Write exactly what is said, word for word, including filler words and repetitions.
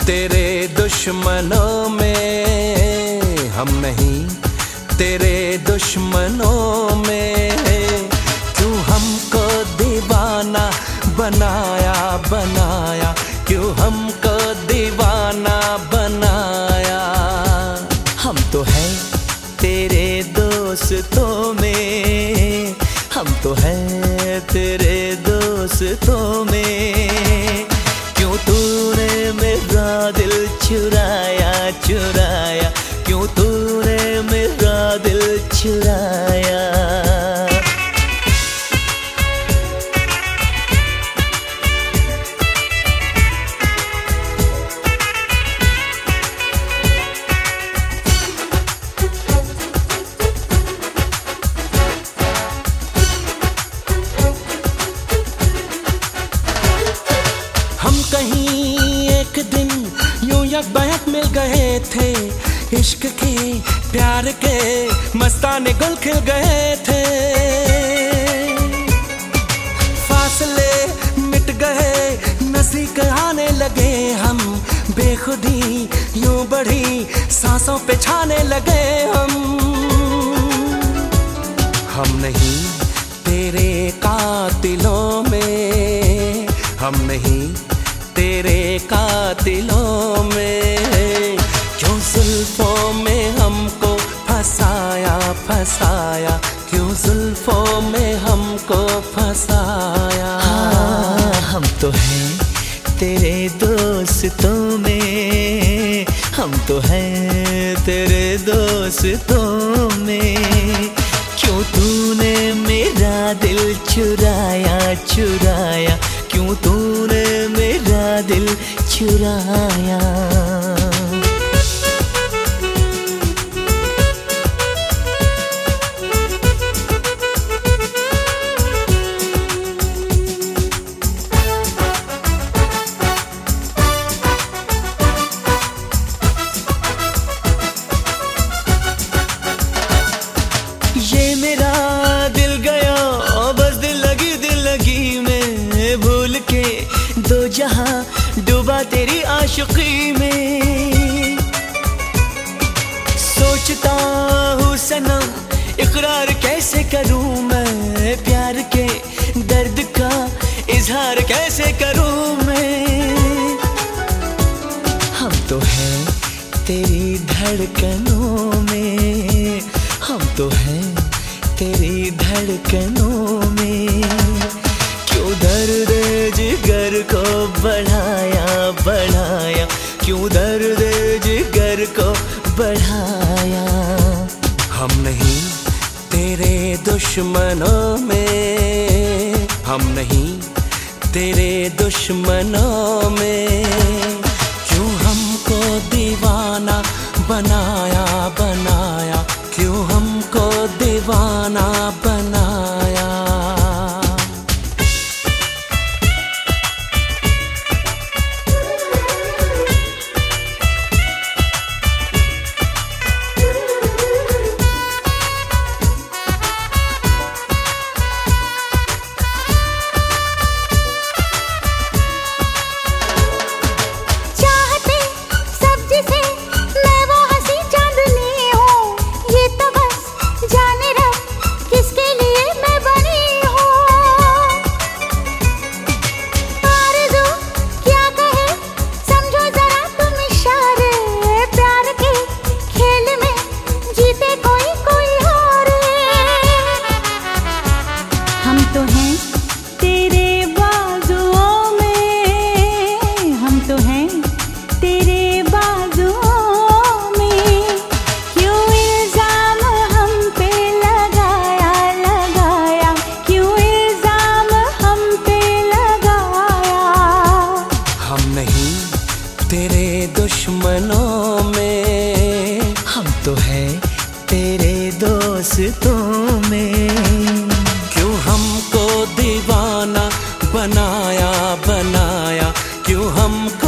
तेरे दुश्मनों में, हम नहीं तेरे दुश्मनों में। क्यों हमको दीवाना बनाया बनाया, क्यों हमको दीवाना बनाया। हम तो हैं तेरे दोस्तों में, हम तो हैं तेरे दोस्तों में। क्यों तूने मेरा दिल चुराया चुराया, क्यों तूने मेरा दिल चुराया। हम कहीं एक दिन यूं यकबयक मिल गए थे, इश्क के प्यार के मस्ताने गुल खिल गए थे। फासले मिट गए, नज़दीक आने लगे हम, बेखुदी यूं बढ़ी सांसों पे छाने लगे हम। हम नहीं तेरे कातिलों में, हम नहीं तेरे कातिलों में। क्यों जुल्फों में हमको फंसाया फंसाया, क्यों जुल्फों में हमको फंसाया। हाँ, हम तो हैं तेरे दोस्तों में, हम तो हैं तेरे दोस्तों में। क्यों तूने मेरा दिल चुराया चुराया, क्यों तूने मेरा दिल चुराया। ये मेरा दिल गया बस दिल लगी दिल लगी में, भूल के दो जहां डूबा तेरी आशिकी में। सोचता हूँ सनम इकरार कैसे करूँ मैं, प्यार के दर्द का इजहार कैसे करूँ मैं। हम तो हैं तेरी धड़कनों में, हम तो हैं तेरी धड़कनों में। क्यों दर्द जिगर को बढ़ाया बढ़ाया, क्यों दर्द जिगर को बढ़ाया। हम नहीं तेरे दुश्मनों में, हम नहीं तेरे दुश्मनों में। क्यों हमको दीवाना बनाया बनाया, क्यों हमको दीवाना बनाया। दुश्मनों में, हम तो हैं तेरे दोस्तों में। क्यों हमको दीवाना बनाया बनाया, क्यों हमको